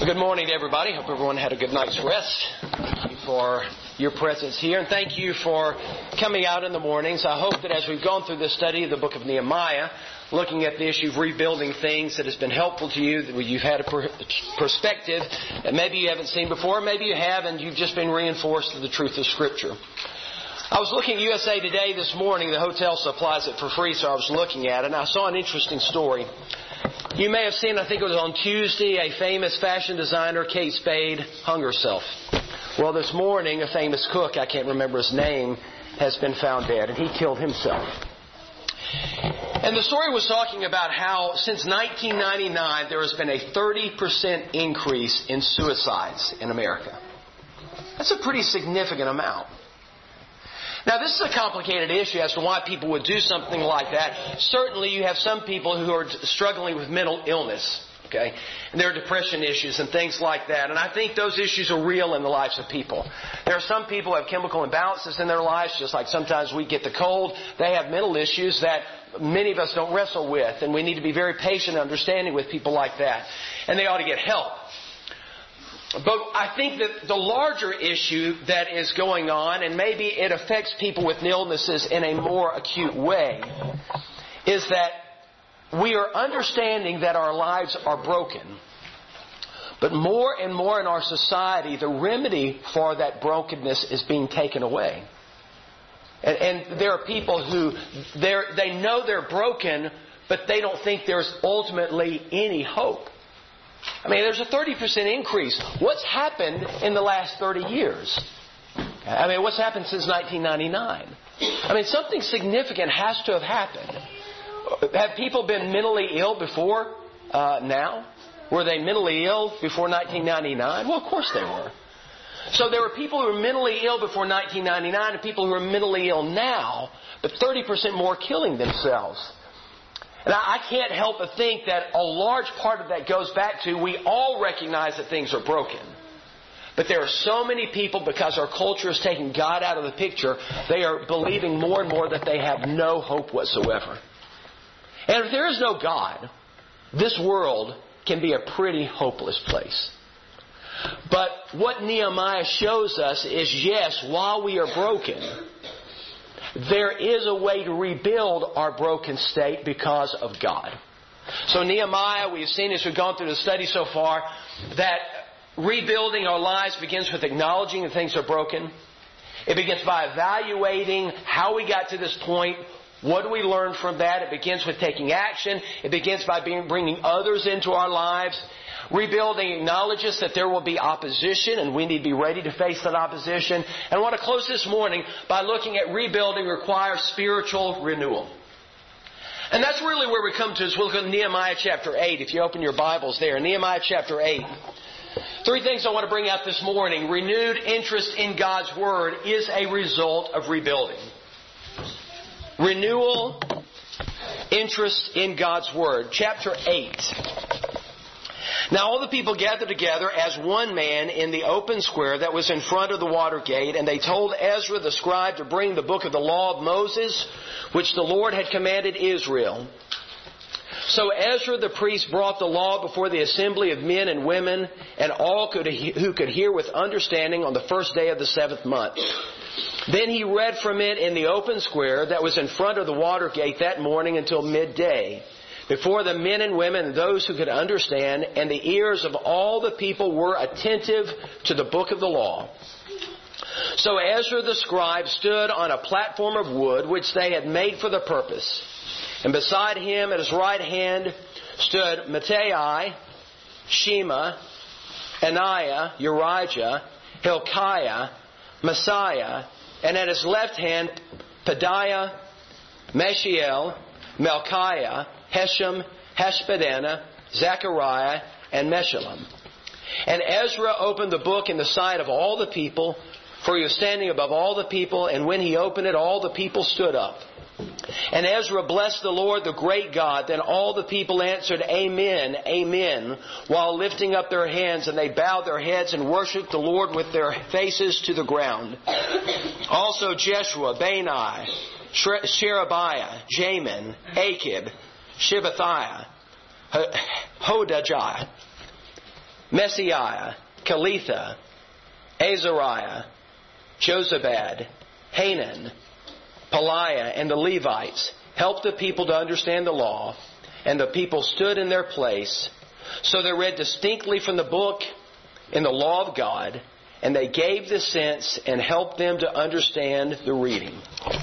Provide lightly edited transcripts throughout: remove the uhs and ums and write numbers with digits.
Well, good morning to everybody. Hope everyone had a good night's rest. Thank you for your presence here, and thank you for coming out in the mornings. I hope that as we've gone through this study of the book of Nehemiah, looking at the issue of rebuilding things, that has been helpful to you, that you've had a perspective that maybe you haven't seen before, maybe you have, and you've just been reinforced to the truth of Scripture. I was looking at USA Today this morning. The hotel supplies it for free, so I was looking at it, and I saw an interesting story. You may have seen, I think it was on Tuesday, a famous fashion designer, Kate Spade, hung herself. Well, this morning, a famous cook, I can't remember his name, has been found dead, and he killed himself. And the story was talking about how since 1999, there has been a 30% increase in suicides in America. That's a pretty significant amount. Now, this is a complicated issue as to why people would do something like that. Certainly, you have some people who are struggling with mental illness, okay? And there are depression issues and things like that. And I think those issues are real in the lives of people. There are some people who have chemical imbalances in their lives, just like sometimes we get the cold. They have mental issues that many of us don't wrestle with. And we need to be very patient and understanding with people like that. And they ought to get help. But I think that the larger issue that is going on, and maybe it affects people with illnesses in a more acute way, is that we are understanding that our lives are broken. But more and more in our society, the remedy for that brokenness is being taken away. And there are people who, they know they're broken, but they don't think there's ultimately any hope. I mean, there's a 30% increase. What's happened in the last 30 years? I mean, what's happened since 1999? I mean, something significant has to have happened. Have people been mentally ill before now? Were they mentally ill before 1999? Well, of course they were. So there were people who were mentally ill before 1999 and people who are mentally ill now, but 30% more killing themselves. And I can't help but think that a large part of that goes back to we all recognize that things are broken. But there are so many people, because our culture is taking God out of the picture, they are believing more and more that they have no hope whatsoever. And if there is no God, this world can be a pretty hopeless place. But what Nehemiah shows us is, yes, while we are broken, there is a way to rebuild our broken state because of God. So Nehemiah, we've seen as we've gone through the study so far, that rebuilding our lives begins with acknowledging that things are broken. It begins by evaluating how we got to this point. What do we learn from that? It begins with taking action. It begins by bringing others into our lives. Rebuilding acknowledges that there will be opposition, and we need to be ready to face that opposition. And I want to close this morning by looking at rebuilding requires spiritual renewal. And that's really where we come to as we look at Nehemiah chapter 8. If you open your Bibles there, Nehemiah chapter 8. Three things I want to bring out this morning. Renewed interest in God's Word is a result of rebuilding. Renewal, interest in God's Word. Chapter 8. Now all the people gathered together as one man in the open square that was in front of the water gate, and they told Ezra the scribe to bring the book of the law of Moses, which the Lord had commanded Israel. So Ezra the priest brought the law before the assembly of men and women, and all who could hear with understanding on the first day of the 7th month. Then he read from it in the open square that was in front of the water gate that morning until midday, before the men and women and those who could understand, and the ears of all the people were attentive to the book of the law. So Ezra the scribe stood on a platform of wood which they had made for the purpose. And beside him at his right hand stood Mattai, Shema, Ananiah, Urijah, Hilkiah, Messiah, and at his left hand Pedaiah, Mishael, Malchiah, Heshem, Hashbaddanah, Zechariah, and Meshullam. And Ezra opened the book in the sight of all the people, for he was standing above all the people, and when he opened it, all the people stood up. And Ezra blessed the Lord, the great God. Then all the people answered, Amen, Amen, while lifting up their hands, and they bowed their heads and worshipped the Lord with their faces to the ground. Also Jeshua, Bani, Sherebiah, Jamin, Akib, Shabbathiah, Hodijah, Messiah, Kelitha, Azariah, Jozabad, Hanan, Peliah, and the Levites helped the people to understand the law, and the people stood in their place. So they read distinctly from the book in the law of God, and they gave the sense and helped them to understand the reading.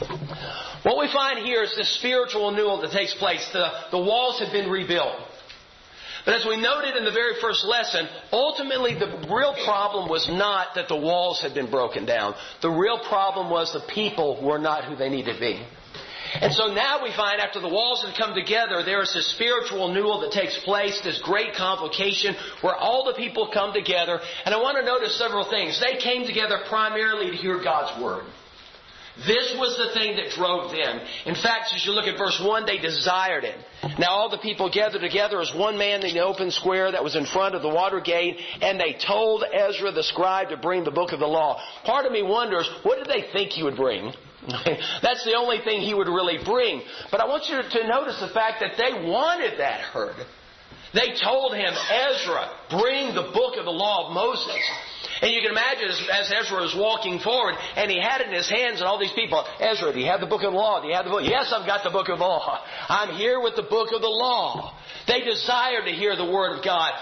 What we find here is this spiritual renewal that takes place. The walls have been rebuilt. But as we noted in the very first lesson, ultimately the real problem was not that the walls had been broken down. The real problem was the people were not who they needed to be. And so now we find after the walls have come together, there is this spiritual renewal that takes place, this great convocation where all the people come together. And I want to notice several things. They came together primarily to hear God's Word. This was the thing that drove them. In fact, as you look at verse 1, they desired it. Now all the people gathered together as one man in the open square that was in front of the water gate, and they told Ezra the scribe to bring the book of the law. Part of me wonders, what did they think he would bring? That's the only thing he would really bring. But I want you to notice the fact that they wanted that heard. They told him, Ezra, bring the book of the law of Moses. And you can imagine as Ezra was walking forward, and he had it in his hands, and all these people, Ezra, do you have the book of the law? Do you have the book? Yes, I've got the book of the law. I'm here with the book of the law. They desired to hear the word of God.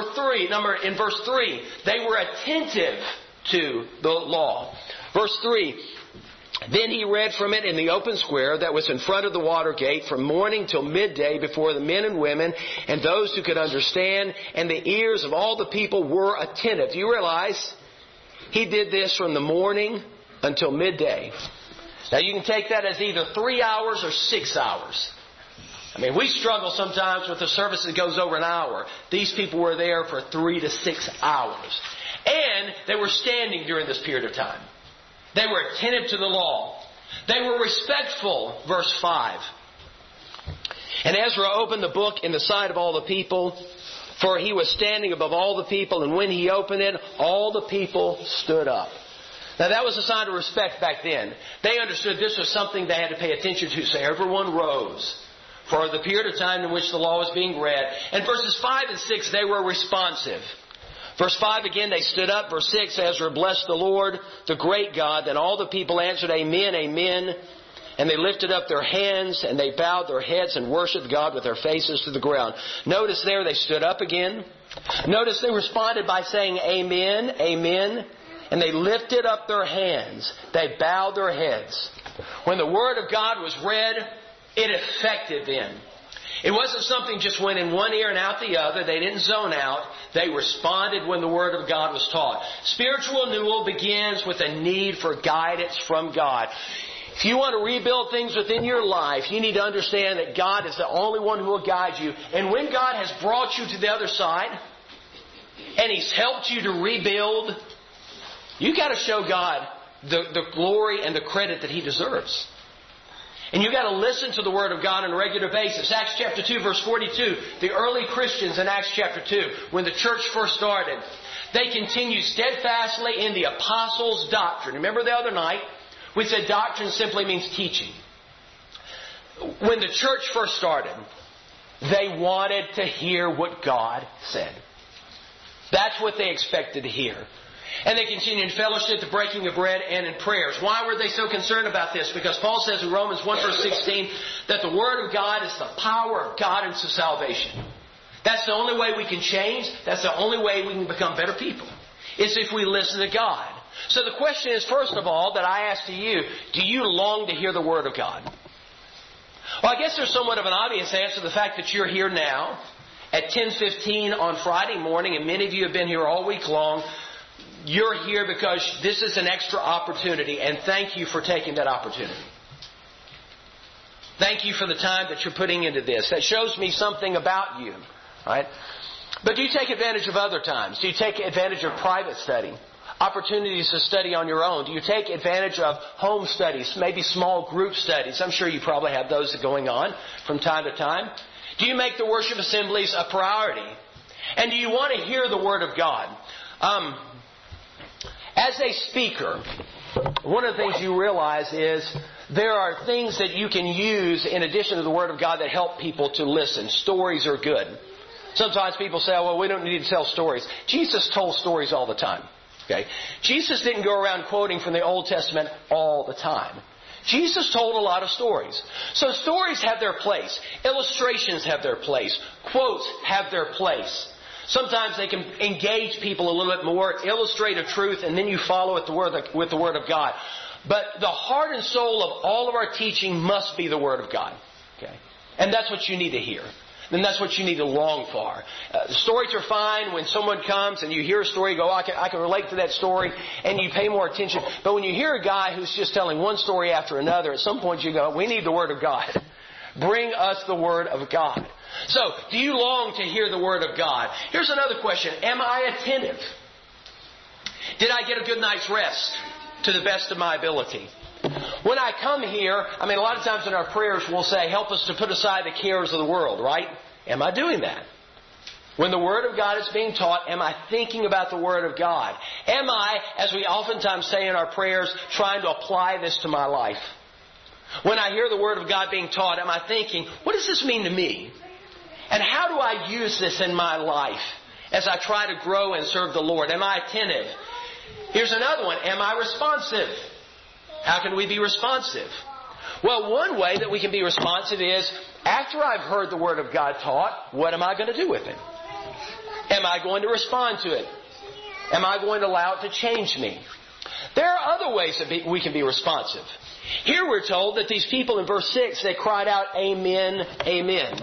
In verse 3, they were attentive to the law. Verse 3, then he read from it in the open square that was in front of the water gate from morning till midday before the men and women and those who could understand, and the ears of all the people were attentive. Do you realize he did this from the morning until midday? Now you can take that as either 3 hours or 6 hours. I mean, we struggle sometimes with the service that goes over an hour. These people were there for 3 to 6 hours. And they were standing during this period of time. They were attentive to the law. They were respectful, verse 5. And Ezra opened the book in the sight of all the people, for he was standing above all the people, and when he opened it, all the people stood up. Now that was a sign of respect back then. They understood this was something they had to pay attention to, so everyone rose for the period of time in which the law was being read. And verses 5 and 6, they were responsive. Verse 5 again, they stood up. Verse 6, Ezra blessed the Lord, the great God. Then all the people answered, Amen, Amen. And they lifted up their hands and they bowed their heads and worshipped God with their faces to the ground. Notice there they stood up again. Notice they responded by saying, Amen, Amen. And they lifted up their hands. They bowed their heads. When the Word of God was read, it affected them. It wasn't something just went in one ear and out the other. They didn't zone out. They responded when the Word of God was taught. Spiritual renewal begins with a need for guidance from God. If you want to rebuild things within your life, you need to understand that God is the only one who will guide you. And when God has brought you to the other side, and He's helped you to rebuild, you've got to show God the glory and the credit that He deserves. And you've got to listen to the Word of God on a regular basis. Acts chapter 2, verse 42. The early Christians in Acts chapter 2, when the church first started, they continued steadfastly in the apostles' doctrine. Remember the other night, we said doctrine simply means teaching. When the church first started, they wanted to hear what God said. That's what they expected to hear. And they continued in fellowship, the breaking of bread, and in prayers. Why were they so concerned about this? Because Paul says in Romans 1 verse 16 that the Word of God is the power of God unto salvation. That's the only way we can change. That's the only way we can become better people. Is if we listen to God. So the question is, first of all, that I ask to you, do you long to hear the Word of God? Well, I guess there's somewhat of an obvious answer to the fact that you're here now at 10:15 on Friday morning, and many of you have been here all week long. You're here because this is an extra opportunity, and thank you for taking that opportunity. Thank you for the time that you're putting into this. That shows me something about you, right? But do you take advantage of other times? Do you take advantage of private study? Opportunities to study on your own? Do you take advantage of home studies, maybe small group studies? I'm sure you probably have those going on from time to time. Do you make the worship assemblies a priority? And do you want to hear the Word of God? As a speaker, one of the things you realize is there are things that you can use in addition to the Word of God that help people to listen. Stories are good. Sometimes people say, well, we don't need to tell stories. Jesus told stories all the time. Okay? Jesus didn't go around quoting from the Old Testament all the time. Jesus told a lot of stories. So stories have their place. Illustrations have their place. Quotes have their place. Sometimes they can engage people a little bit more, illustrate a truth, and then you follow it with the Word of God. But the heart and soul of all of our teaching must be the Word of God. Okay? And that's what you need to hear. And that's what you need to long for. Stories are fine when someone comes and you hear a story, you go, I can relate to that story, and you pay more attention. But when you hear a guy who's just telling one story after another, at some point you go, we need the Word of God. Bring us the Word of God. So, do you long to hear the Word of God? Here's another question. Am I attentive? Did I get a good night's rest to the best of my ability? When I come here, a lot of times in our prayers we'll say, help us to put aside the cares of the world, right? Am I doing that? When the Word of God is being taught, am I thinking about the Word of God? Am I, as we oftentimes say in our prayers, trying to apply this to my life? When I hear the Word of God being taught, am I thinking, what does this mean to me? And how do I use this in my life as I try to grow and serve the Lord? Am I attentive? Here's another one. Am I responsive? How can we be responsive? Well, one way that we can be responsive is, after I've heard the Word of God taught, what am I going to do with it? Am I going to respond to it? Am I going to allow it to change me? There are other ways that we can be responsive. Here we're told that these people in verse 6, they cried out, Amen, Amen.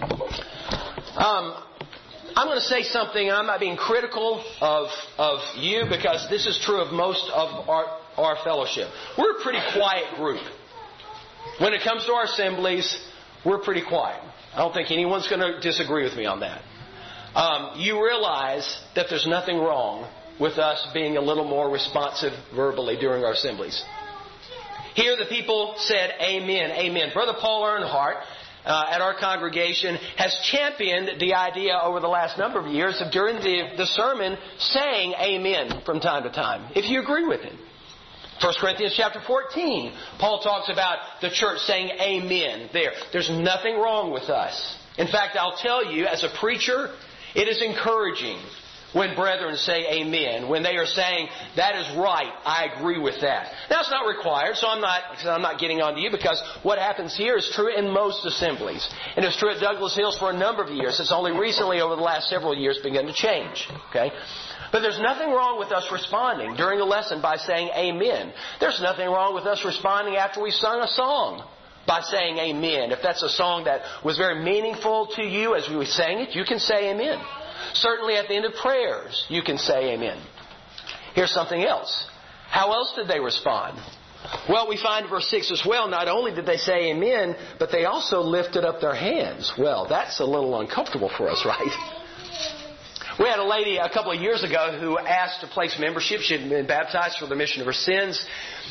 I'm going to say something, and I'm not being critical of you, because this is true of most of our fellowship. We're a pretty quiet group. When it comes to our assemblies, we're pretty quiet. I don't think anyone's going to disagree with me on that. You realize that there's nothing wrong with us being a little more responsive verbally during our assemblies. Here the people said, Amen, Amen. Brother Paul Earnhardt at our congregation has championed the idea over the last number of years of during the sermon saying Amen from time to time, if you agree with him. 1 Corinthians chapter 14, Paul talks about the church saying Amen there. There's nothing wrong with us. In fact, I'll tell you, as a preacher, it is encouraging when brethren say Amen, when they are saying, that is right, I agree with that. Now, it's not required, so I'm not getting on to you, because what happens here is true in most assemblies. And it's true at Douglas Hills for a number of years. It's only recently, over the last several years, begun to change. Okay? But there's nothing wrong with us responding during a lesson by saying Amen. There's nothing wrong with us responding after we sung a song by saying Amen. If that's a song that was very meaningful to you as we sang it, you can say Amen. Certainly at the end of prayers, you can say Amen. Here's something else. How else did they respond? Well, we find in verse 6 as well, not only did they say Amen, but they also lifted up their hands. Well, that's a little uncomfortable for us, right? We had a lady a couple of years ago who asked to place membership. She had been baptized for the remission of her sins.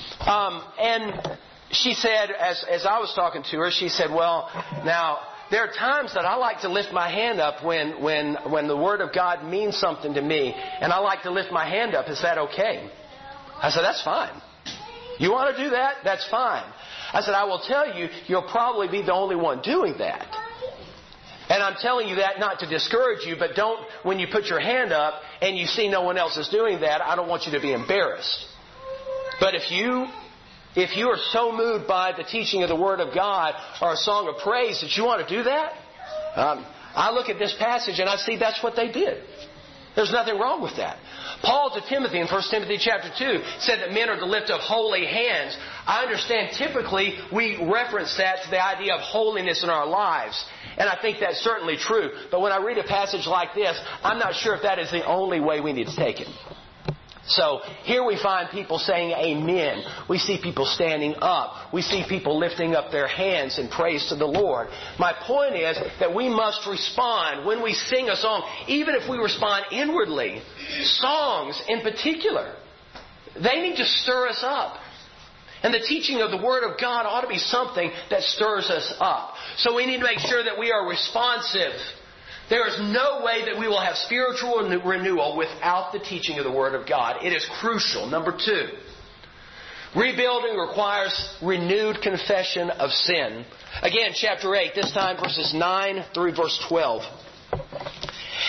And she said, as I was talking to her, she said, well, now, there are times that I like to lift my hand up when the Word of God means something to me, and I like to lift my hand up. Is that okay? I said, that's fine. You want to do that? That's fine. I said, I will tell you, you'll probably be the only one doing that. And I'm telling you that not to discourage you, but don't, when you put your hand up and you see no one else is doing that, I don't want you to be embarrassed. But if you are so moved by the teaching of the Word of God or a song of praise that you want to do that, I look at this passage and I see that's what they did. There's nothing wrong with that. Paul to Timothy in 1 Timothy chapter 2 said that men are to lift up holy hands. I understand typically we reference that to the idea of holiness in our lives. And I think that's certainly true. But when I read a passage like this, I'm not sure if that is the only way we need to take it. So here we find people saying Amen. We see people standing up. We see people lifting up their hands in praise to the Lord. My point is that we must respond when we sing a song, even if we respond inwardly. Songs in particular, they need to stir us up. And the teaching of the Word of God ought to be something that stirs us up. So we need to make sure that we are responsive. There is no way that we will have spiritual renewal without the teaching of the Word of God. It is crucial. Number 2, rebuilding requires renewed confession of sin. Again, chapter 8, this time verses 9 through verse 12.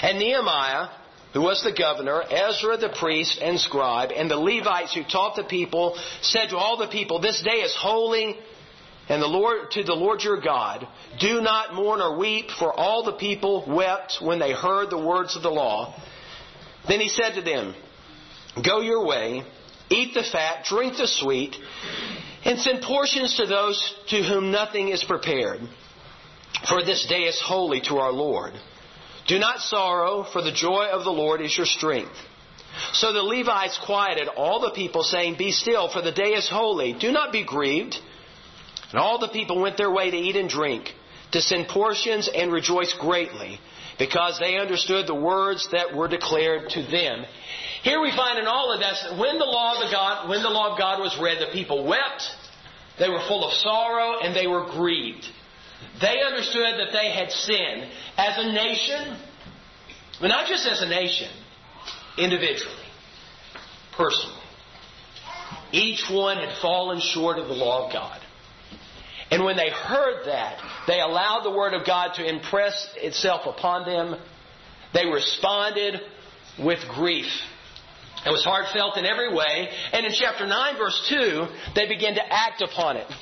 And Nehemiah, who was the governor, Ezra the priest and scribe, and the Levites who taught the people, said to all the people, "This day is holy, and to the Lord your God. Do not mourn or weep," for all the people wept when they heard the words of the law. Then he said to them, "Go your way, eat the fat, drink the sweet, and send portions to those to whom nothing is prepared. For this day is holy to our Lord. Do not sorrow, for the joy of the Lord is your strength." So the Levites quieted all the people, saying, "Be still, for the day is holy. Do not be grieved." And all the people went their way to eat and drink, to send portions and rejoice greatly, because they understood the words that were declared to them. Here we find in all of this that when the law of God was read, the people wept, they were full of sorrow, and they were grieved. They understood that they had sinned as a nation, but not just as a nation, individually, personally. Each one had fallen short of the law of God. And when they heard that, they allowed the Word of God to impress itself upon them. They responded with grief. It was heartfelt in every way. And in chapter 9, verse 2, they began to act upon it.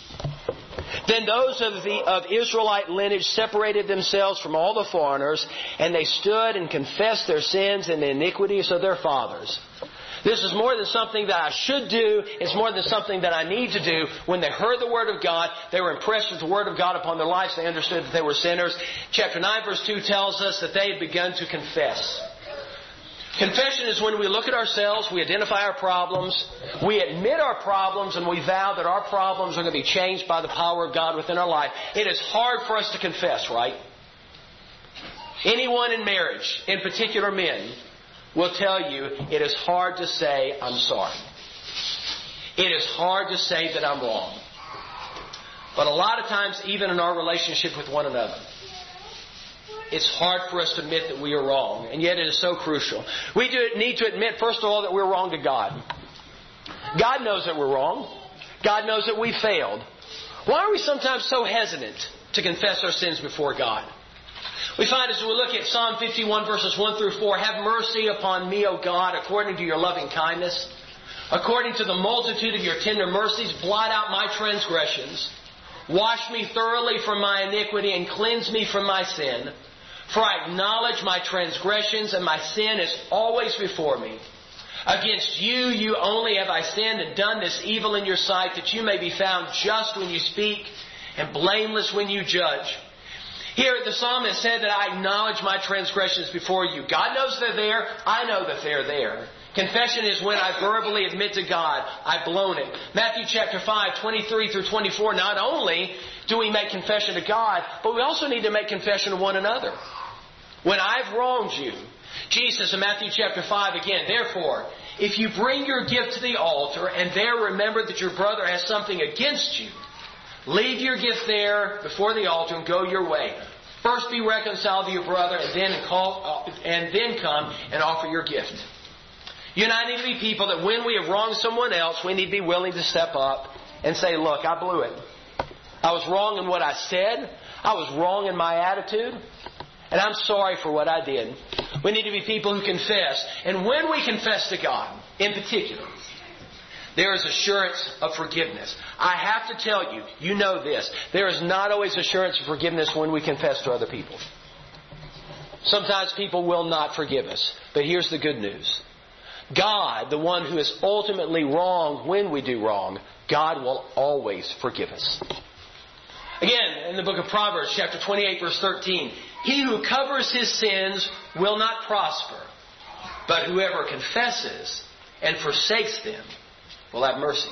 Then those of Israelite lineage separated themselves from all the foreigners, and they stood and confessed their sins and the iniquities of their fathers. This is more than something that I should do. It's more than something that I need to do. When they heard the Word of God, they were impressed with the Word of God upon their lives. They understood that they were sinners. Chapter 9, verse 2 tells us that they had begun to confess. Confession is when we look at ourselves, we identify our problems, we admit our problems, and we vow that our problems are going to be changed by the power of God within our life. It is hard for us to confess, right? Anyone in marriage, in particular men, will tell you it is hard to say, "I'm sorry." It is hard to say that I'm wrong. But a lot of times, even in our relationship with one another, it's hard for us to admit that we are wrong. And yet it is so crucial. We need to admit, first of all, that we're wrong to God. God knows that we're wrong. God knows that we failed. Why are we sometimes so hesitant to confess our sins before God? We find as we look at Psalm 51 verses 1 through 4, "Have mercy upon me, O God, according to your loving kindness. According to the multitude of your tender mercies, blot out my transgressions. Wash me thoroughly from my iniquity and cleanse me from my sin. For I acknowledge my transgressions, and my sin is always before me. Against you only have I sinned and done this evil in your sight, that you may be found just when you speak and blameless when you judge." Here the psalmist said that I acknowledge my transgressions before you. God knows they're there. I know that they're there. Confession is when I verbally admit to God, I've blown it. Matthew chapter 5, 23 through 24, not only do we make confession to God, but we also need to make confession to one another. When I've wronged you, Jesus in Matthew chapter 5 again, "Therefore, if you bring your gift to the altar and there remember that your brother has something against you, leave your gift there before the altar and go your way. First be reconciled to your brother and then come and offer your gift." You and I need to be people that when we have wronged someone else, we need to be willing to step up and say, "Look, I blew it. I was wrong in what I said. I was wrong in my attitude. And I'm sorry for what I did." We need to be people who confess. And when we confess to God, in particular, there is assurance of forgiveness. I have to tell you, you know this. There is not always assurance of forgiveness when we confess to other people. Sometimes people will not forgive us. But here's the good news. God, the one who is ultimately wrong when we do wrong, God will always forgive us. Again, in the book of Proverbs, chapter 28, verse 13, "He who covers his sins will not prosper, but whoever confesses and forsakes them will have mercy."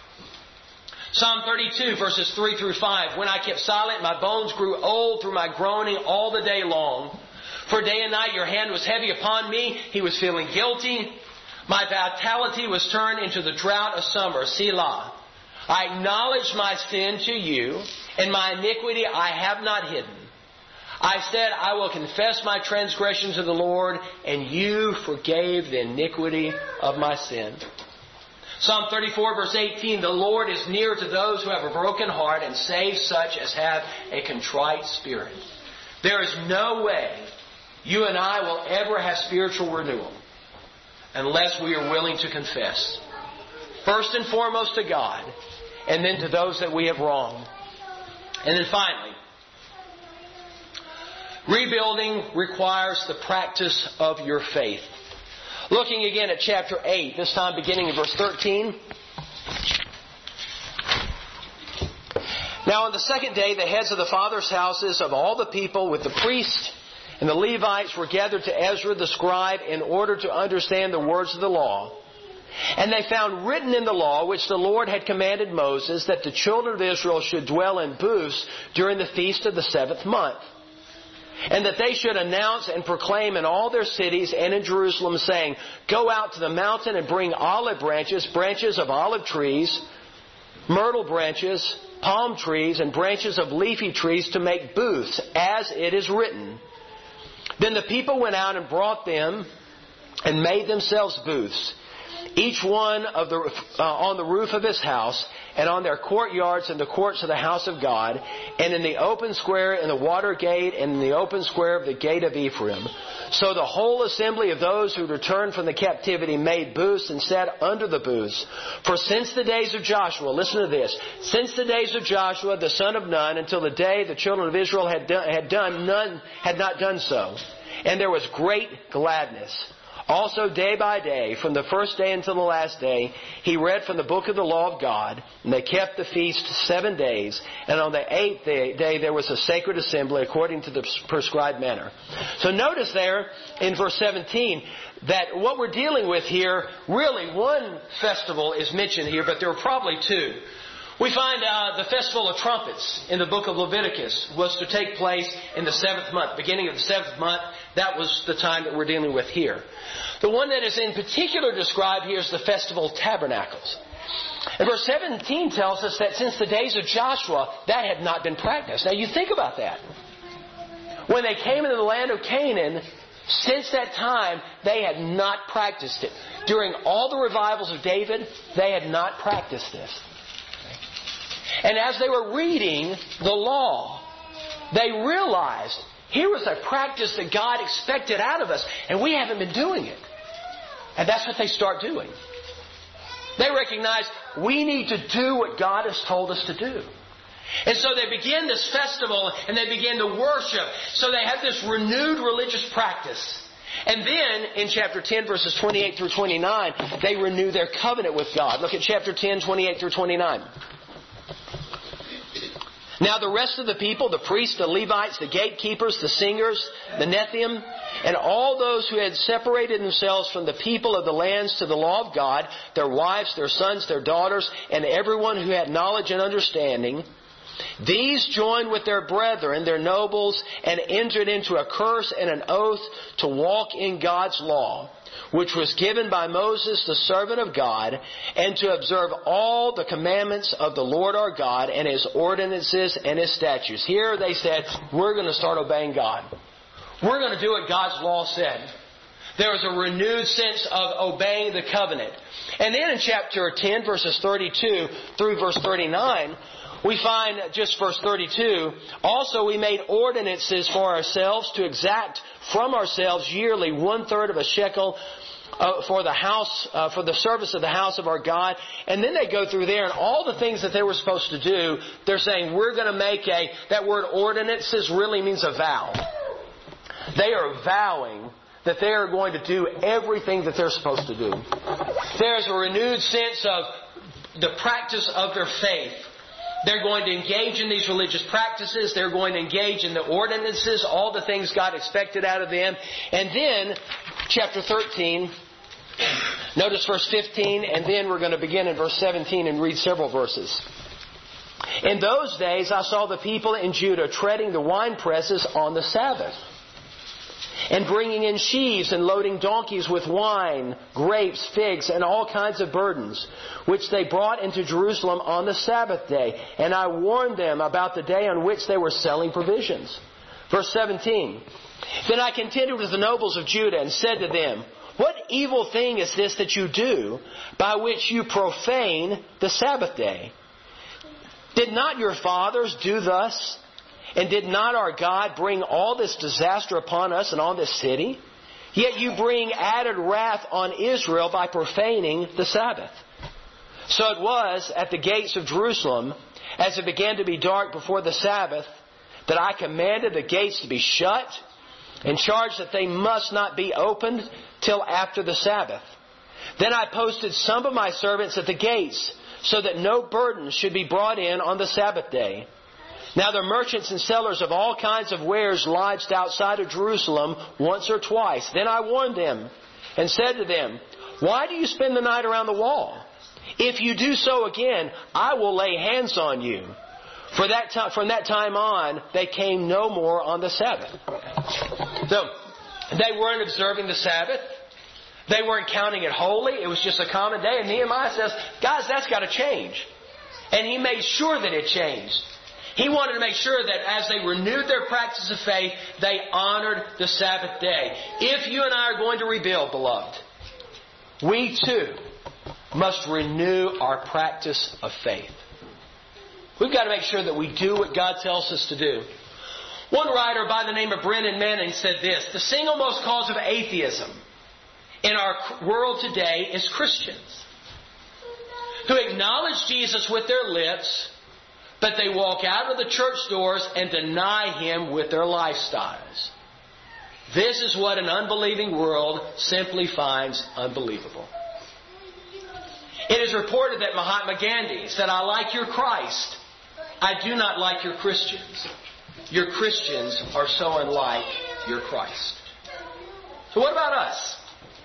Psalm 32, verses 3 through 5, "When I kept silent, my bones grew old through my groaning all the day long. For day and night your hand was heavy upon me." He was feeling guilty. "My vitality was turned into the drought of summer. Selah. I acknowledged my sin to you, and my iniquity I have not hidden. I said, I will confess my transgression to the Lord, and you forgave the iniquity of my sin." Psalm 34, verse 18, "The Lord is near to those who have a broken heart and saves such as have a contrite spirit." There is no way you and I will ever have spiritual renewal unless we are willing to confess. First and foremost to God, and then to those that we have wronged. And then finally, rebuilding requires the practice of your faith. Looking again at chapter 8, this time beginning in verse 13. Now on the second day, the heads of the fathers' houses of all the people with the priests and the Levites were gathered to Ezra the scribe in order to understand the words of the law. And they found written in the law, which the Lord had commanded Moses, that the children of Israel should dwell in booths during the feast of the 7th month. And that they should announce and proclaim in all their cities and in Jerusalem, saying, Go out to the mountain and bring olive branches, branches of olive trees, myrtle branches, palm trees, and branches of leafy trees to make booths, as it is written. Then the people went out and brought them and made themselves booths, each one on the roof of his house, and on their courtyards and the courts of the house of God, and in the open square in the water gate, and in the open square of the gate of Ephraim. So the whole assembly of those who returned from the captivity made booths and sat under the booths. For since the days of Joshua, listen to this, since the days of Joshua the son of Nun, until the day the children of Israel had done, none had not done so. And there was great gladness. Also day by day, from the first day until the last day, he read from the book of the law of God, and they kept the feast 7 days. And on the 8th day there was a sacred assembly according to the prescribed manner. So notice there in verse 17 that what we're dealing with here, really one festival is mentioned here, but there are probably two. We find the Festival of Trumpets in the book of Leviticus was to take place in the 7th month, beginning of the 7th month. That was the time that we're dealing with here. The one that is in particular described here is the Festival of Tabernacles. And verse 17 tells us that since the days of Joshua, that had not been practiced. Now you think about that. When they came into the land of Canaan, since that time, they had not practiced it. During all the revivals of David, they had not practiced this. And as they were reading the law, they realized here was a practice that God expected out of us, and we haven't been doing it. And that's what they start doing. They recognize we need to do what God has told us to do. And so they begin this festival and they begin to worship. So they have this renewed religious practice. And then in chapter 10 verses 28 through 29, they renew their covenant with God. Look at chapter 10, 28 through 29. Now the rest of the people, the priests, the Levites, the gatekeepers, the singers, the Nethium, and all those who had separated themselves from the people of the lands to the law of God, their wives, their sons, their daughters, and everyone who had knowledge and understanding, these joined with their brethren, their nobles, and entered into a curse and an oath to walk in God's law, which was given by Moses, the servant of God, and to observe all the commandments of the Lord our God and His ordinances and His statutes. Here they said, we're going to start obeying God. We're going to do what God's law said. There was a renewed sense of obeying the covenant. And then in chapter 10, verses 32 through verse 39, we find just verse 32, also we made ordinances for ourselves to exact from ourselves yearly 1/3 of a shekel for the house, for the service of the house of our God. And then they go through there and all the things that they were supposed to do, they're saying we're going to make that word ordinances really means a vow. They are vowing that they are going to do everything that they're supposed to do. There's a renewed sense of the practice of their faith. They're going to engage in these religious practices. They're going to engage in the ordinances, all the things God expected out of them. And then, chapter 13, notice verse 15, and then we're going to begin in verse 17 and read several verses. In those days I saw the people in Judah treading the wine presses on the Sabbath, and bringing in sheaves and loading donkeys with wine, grapes, figs, and all kinds of burdens, which they brought into Jerusalem on the Sabbath day. And I warned them about the day on which they were selling provisions. Verse 17. Then I contended with the nobles of Judah and said to them, what evil thing is this that you do, by which you profane the Sabbath day? Did not your fathers do thus? And did not our God bring all this disaster upon us and on this city? Yet you bring added wrath on Israel by profaning the Sabbath. So it was at the gates of Jerusalem, as it began to be dark before the Sabbath, that I commanded the gates to be shut and charged that they must not be opened till after the Sabbath. Then I posted some of my servants at the gates, so that no burden should be brought in on the Sabbath day. Now the merchants and sellers of all kinds of wares lodged outside of Jerusalem once or twice. Then I warned them and said to them, why do you spend the night around the wall? If you do so again, I will lay hands on you. From that time on, they came no more on the Sabbath. So, they weren't observing the Sabbath. They weren't counting it holy. It was just a common day. And Nehemiah says, guys, that's got to change. And he made sure that it changed. He wanted to make sure that as they renewed their practice of faith, they honored the Sabbath day. If you and I are going to rebuild, beloved, we too must renew our practice of faith. We've got to make sure that we do what God tells us to do. One writer by the name of Brennan Manning said this: the single most cause of atheism in our world today is Christians who acknowledge Jesus with their lips, but they walk out of the church doors and deny Him with their lifestyles. This is what an unbelieving world simply finds unbelievable. It is reported that Mahatma Gandhi said, I like your Christ. I do not like your Christians. Your Christians are so unlike your Christ. So what about us?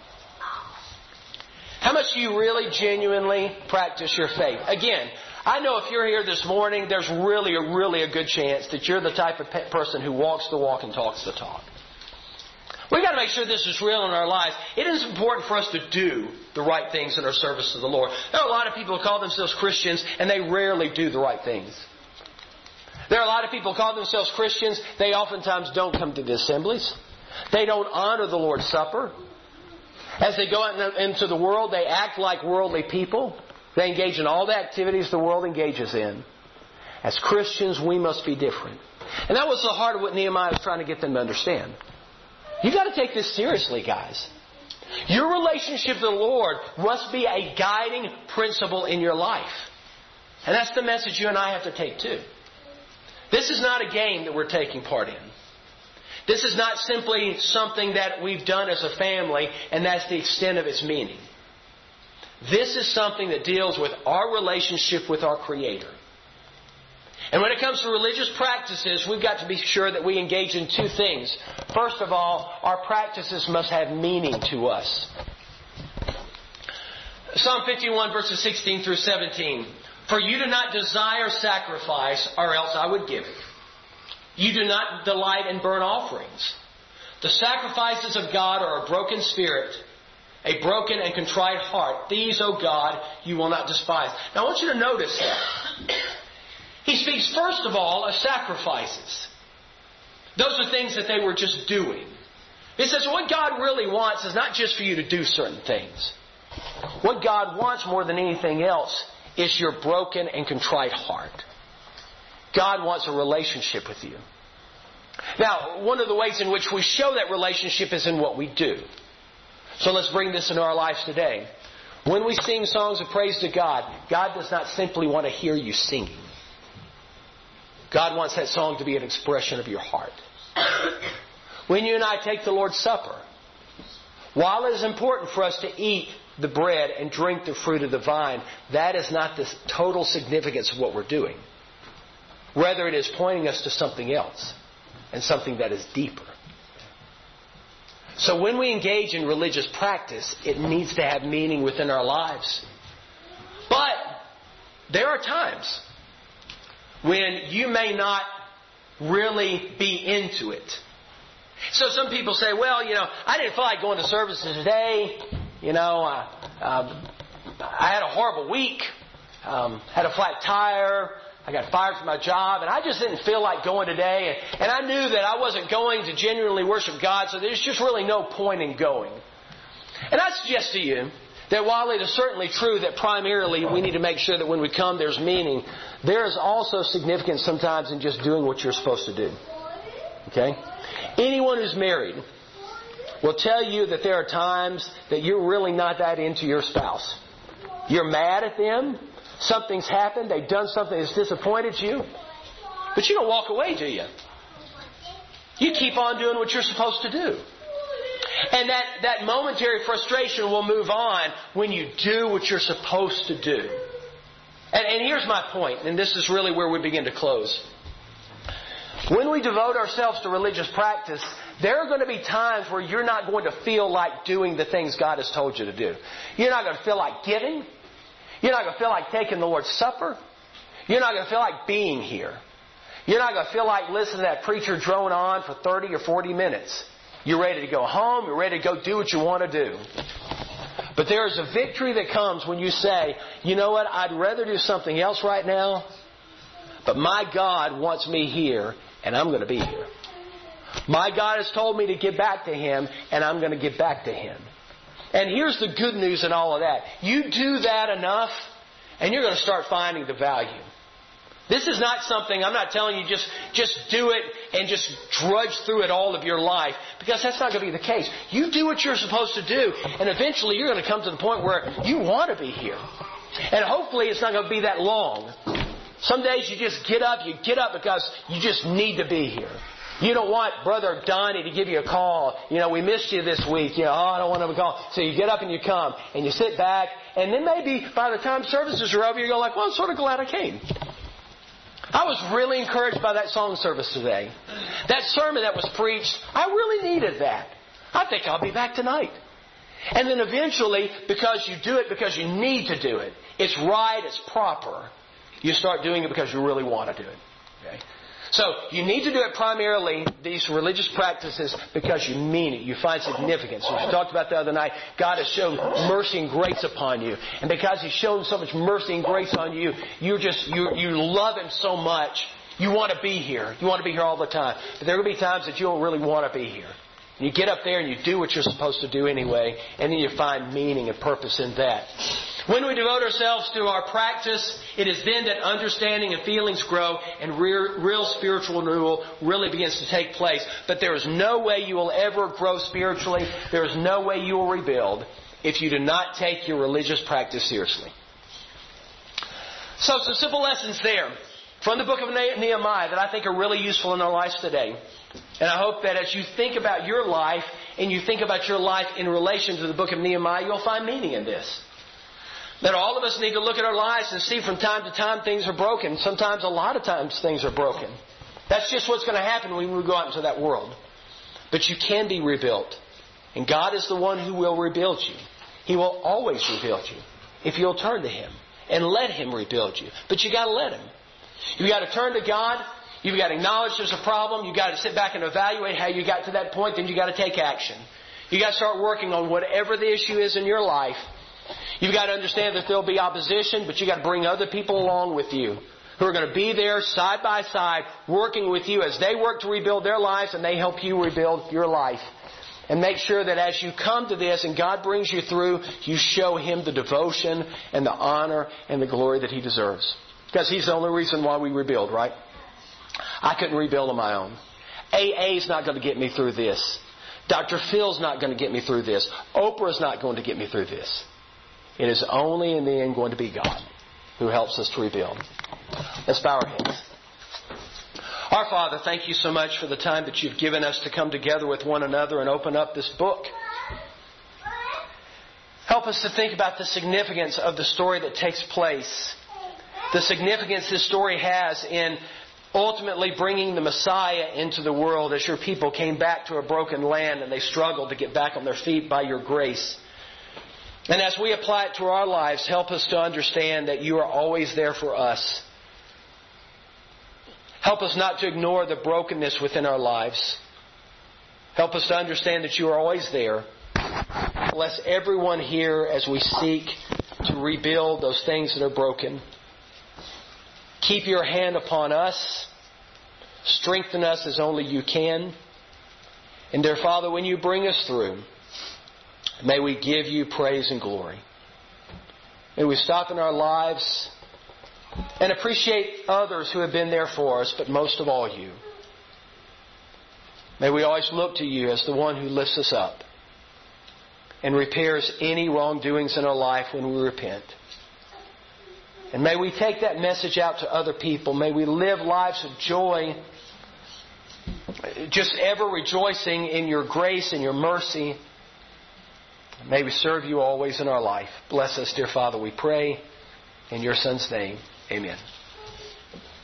How much do you really genuinely practice your faith? Again, I know if you're here this morning, there's really a good chance that you're the type of person who walks the walk and talks the talk. We've got to make sure this is real in our lives. It is important for us to do the right things in our service to the Lord. There are a lot of people who call themselves Christians and they rarely do the right things. There are a lot of people who call themselves Christians. They oftentimes don't come to the assemblies. They don't honor the Lord's Supper. As they go out into the world, they act like worldly people. They engage in all the activities the world engages in. As Christians, we must be different. And that was the heart of what Nehemiah was trying to get them to understand. You've got to take this seriously, guys. Your relationship to the Lord must be a guiding principle in your life. And that's the message you and I have to take too. This is not a game that we're taking part in. This is not simply something that we've done as a family and that's the extent of its meaning. This is something that deals with our relationship with our Creator. And when it comes to religious practices, we've got to be sure that we engage in two things. First of all, our practices must have meaning to us. Psalm 51 verses 16 through 17. For you do not desire sacrifice, or else I would give it. You do not delight in burnt offerings. The sacrifices of God are a broken spirit, a broken and contrite heart. These, O God, you will not despise. Now I want you to notice that. He speaks first of all of sacrifices. Those are things that they were just doing. He says what God really wants is not just for you to do certain things. What God wants more than anything else is your broken and contrite heart. God wants a relationship with you. Now, one of the ways in which we show that relationship is in what we do. So let's bring this into our lives today. When we sing songs of praise to God, God does not simply want to hear you singing. God wants that song to be an expression of your heart. When you and I take the Lord's Supper, while it is important for us to eat the bread and drink the fruit of the vine, that is not the total significance of what we're doing. Rather, it is pointing us to something else and something that is deeper. So when we engage in religious practice, it needs to have meaning within our lives. But there are times when you may not really be into it. So some people say, well, I didn't feel like going to services today. I had a horrible week. Had a flat tire. I got fired from my job, and I just didn't feel like going today. And I knew that I wasn't going to genuinely worship God, so there's just really no point in going. And I suggest to you that while it is certainly true that primarily we need to make sure that when we come there's meaning, there is also significance sometimes in just doing what you're supposed to do. Okay? Anyone who's married will tell you that there are times that you're really not that into your spouse. You're mad at them. Something's happened. They've done something that's disappointed you. But you don't walk away, do you? You keep on doing what you're supposed to do. And that momentary frustration will move on when you do what you're supposed to do. And here's my point, and this is really where we begin to close. When we devote ourselves to religious practice, there are going to be times where you're not going to feel like doing the things God has told you to do. You're not going to feel like giving. You're not going to feel like taking the Lord's Supper. You're not going to feel like being here. You're not going to feel like listening to that preacher drone on for 30 or 40 minutes. You're ready to go home. You're ready to go do what you want to do. But there is a victory that comes when you say, you know what, I'd rather do something else right now, but my God wants me here, and I'm going to be here. My God has told me to give back to Him, and I'm going to give back to Him. And here's the good news in all of that. You do that enough, and you're going to start finding the value. This is not something, I'm not telling you just do it and just drudge through it all of your life, because that's not going to be the case. You do what you're supposed to do, and eventually you're going to come to the point where you want to be here. And hopefully it's not going to be that long. Some days you just get up because you just need to be here. You don't want Brother Donnie to give you a call. We missed you this week. I don't want him to call. So you get up and you come and you sit back, and then maybe by the time services are over, you're going like, well, I'm sort of glad I came. I was really encouraged by that song service today. That sermon that was preached, I really needed that. I think I'll be back tonight. And then eventually, because you do it because you need to do it, it's right, it's proper, you start doing it because you really want to do it. Okay? So you need to do it primarily, these religious practices, because you mean it. You find significance. As we talked about the other night, God has shown mercy and grace upon you. And because He's shown so much mercy and grace on you, you love Him so much. You want to be here. You want to be here all the time. But there will be times that you don't really want to be here. And you get up there and you do what you're supposed to do anyway, and then you find meaning and purpose in that. When we devote ourselves to our practice, it is then that understanding and feelings grow and real spiritual renewal really begins to take place. But there is no way you will ever grow spiritually. There is no way you will rebuild if you do not take your religious practice seriously. So some simple lessons there from the book of Nehemiah that I think are really useful in our lives today. And I hope that as you think about your life and you think about your life in relation to the book of Nehemiah, you'll find meaning in this. That all of us need to look at our lives and see from time to time things are broken. Sometimes, a lot of times, things are broken. That's just what's going to happen when we go out into that world. But you can be rebuilt. And God is the one who will rebuild you. He will always rebuild you if you'll turn to Him and let Him rebuild you. But you got to let Him. You've got to turn to God. You've got to acknowledge there's a problem. You've got to sit back and evaluate how you got to that point. Then you've got to take action. You've got to start working on whatever the issue is in your life. You've got to understand that there'll be opposition, but you've got to bring other people along with you who are going to be there side by side working with you as they work to rebuild their lives and they help you rebuild your life. And make sure that as you come to this and God brings you through, you show Him the devotion and the honor and the glory that He deserves. Because He's the only reason why we rebuild, right? I couldn't rebuild on my own. AA's not going to get me through this. Dr. Phil's not going to get me through this. Oprah's not going to get me through this. It is only in the end going to be God who helps us to rebuild. Let's bow our heads. Our Father, thank You so much for the time that You've given us to come together with one another and open up this book. Help us to think about the significance of the story that takes place. The significance this story has in ultimately bringing the Messiah into the world as Your people came back to a broken land and they struggled to get back on their feet by Your grace. And as we apply it to our lives, help us to understand that You are always there for us. Help us not to ignore the brokenness within our lives. Help us to understand that You are always there. Bless everyone here as we seek to rebuild those things that are broken. Keep Your hand upon us. Strengthen us as only You can. And dear Father, when You bring us through, may we give You praise and glory. May we stop in our lives and appreciate others who have been there for us, but most of all you. May we always look to you as the one who lifts us up and repairs any wrongdoings in our life when we repent. And may we take that message out to other people. May we live lives of joy, just ever rejoicing in your grace and your mercy. May we serve you always in our life. Bless us, dear Father, we pray. In your Son's name, amen.